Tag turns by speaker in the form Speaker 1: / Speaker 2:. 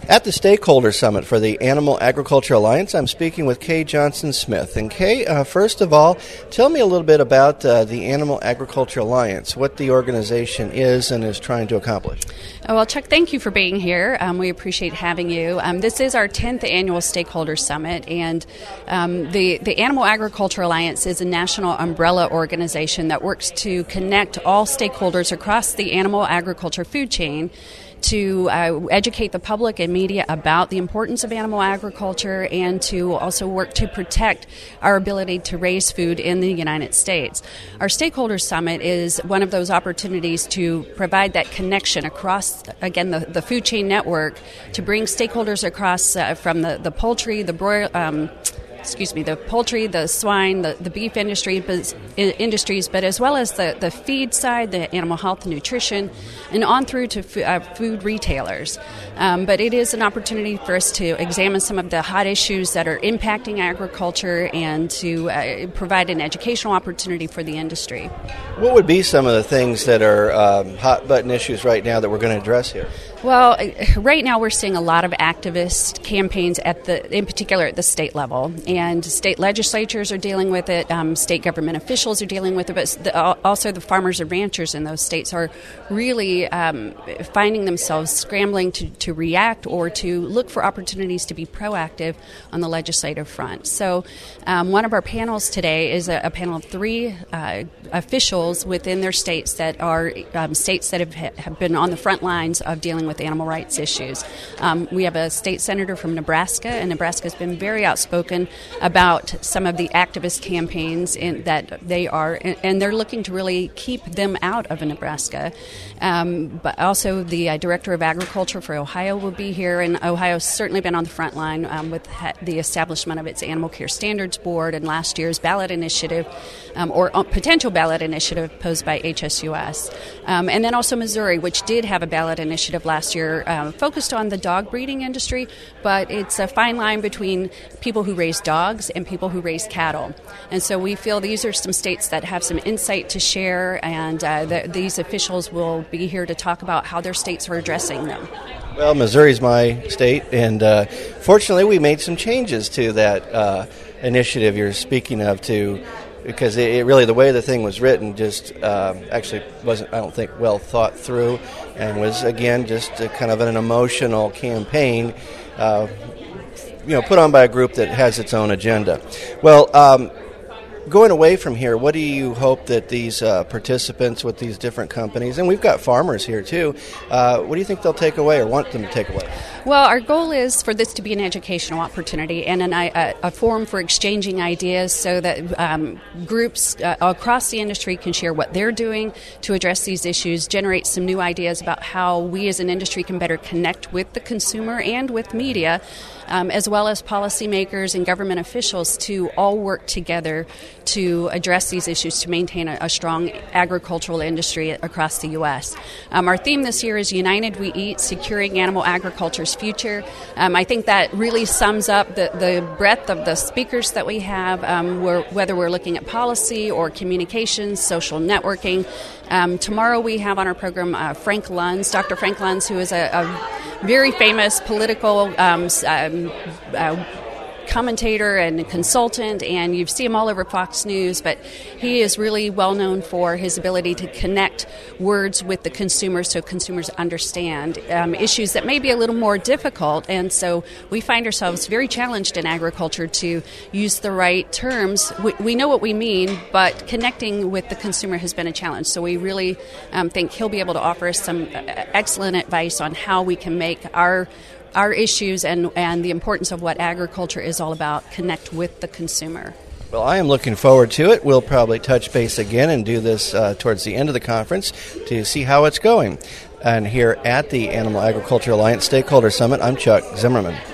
Speaker 1: At the Stakeholder Summit for the Animal Agriculture Alliance, I'm speaking with Kay Johnson-Smith. And Kay, first of all, tell me a little bit about the Animal Agriculture Alliance, what the organization is and is trying to accomplish.
Speaker 2: Well, Chuck, thank you for being here. We appreciate having you. This is our 10th annual Stakeholder Summit, and the Animal Agriculture Alliance is a national umbrella organization that works to connect all stakeholders across the animal agriculture food chain to educate the public and media about the importance of animal agriculture and to also work to protect our ability to raise food in the United States. Our Stakeholder Summit is one of those opportunities to provide that connection across, again, the food chain network to bring stakeholders across from the poultry, the poultry, the swine, the beef industries, but as well as the feed side, the animal health and nutrition, and on through to food retailers. But it is an opportunity for us to examine some of the hot issues that are impacting agriculture and to provide an educational opportunity for the industry.
Speaker 1: What would be some of the things that are hot-button issues right now that we're going to address here?
Speaker 2: Well, right now we're seeing a lot of activist campaigns in particular at the state level, and state legislatures are dealing with it, state government officials are dealing with it, but also the farmers and ranchers in those states are really finding themselves scrambling to react or to look for opportunities to be proactive on the legislative front. So one of our panels today is a panel of three officials within their states that are states that have been on the front lines of dealing with animal rights issues. We have a state senator from Nebraska, and Nebraska has been very outspoken about some of the activist campaigns that they are, and they're looking to really keep them out of Nebraska. But also the Director of Agriculture for Ohio will be here, and Ohio's certainly been on the front line with the establishment of its Animal Care Standards Board and last year's ballot initiative, or potential ballot initiative posed by HSUS. And then also Missouri, which did have a ballot initiative last year focused on the dog breeding industry, but it's a fine line between people who raise dogs and people who raise cattle. And so we feel these are some states that have some insight to share, and these officials will be here to talk about how their states are addressing them.
Speaker 1: Well, Missouri's my state, and fortunately we made some changes to that initiative you're speaking of, because it really, the way the thing was written just actually wasn't, I don't think, well thought through, and was, again, just kind of an emotional campaign put on by a group that has its own agenda. Well, going away from here, what do you hope that these participants with these different companies, and we've got farmers here too, what do you think they'll take away or want them to take away?
Speaker 2: Well, our goal is for this to be an educational opportunity and a forum for exchanging ideas so that groups across the industry can share what they're doing to address these issues, generate some new ideas about how we as an industry can better connect with the consumer and with media, as well as policymakers and government officials to all work together to address these issues to maintain a strong agricultural industry across the U.S. Our theme this year is United We Eat, Securing Animal Agriculture's Future. I think that really sums up the breadth of the speakers that we have, whether we're looking at policy or communications, social networking. Tomorrow we have on our program Frank Luntz, Dr. Frank Luntz, who is a very famous political commentator and consultant, and you see him all over Fox News, but he is really well known for his ability to connect words with the consumers so consumers understand issues that may be a little more difficult, and so we find ourselves very challenged in agriculture to use the right terms. We know what we mean, but connecting with the consumer has been a challenge, so we really think he'll be able to offer us some excellent advice on how we can make our issues and the importance of what agriculture is all about connect with the consumer.
Speaker 1: Well, I am looking forward to it. We'll probably touch base again and do this towards the end of the conference to see how it's going. And here at the Animal Agriculture Alliance Stakeholder Summit, I'm Chuck Zimmerman.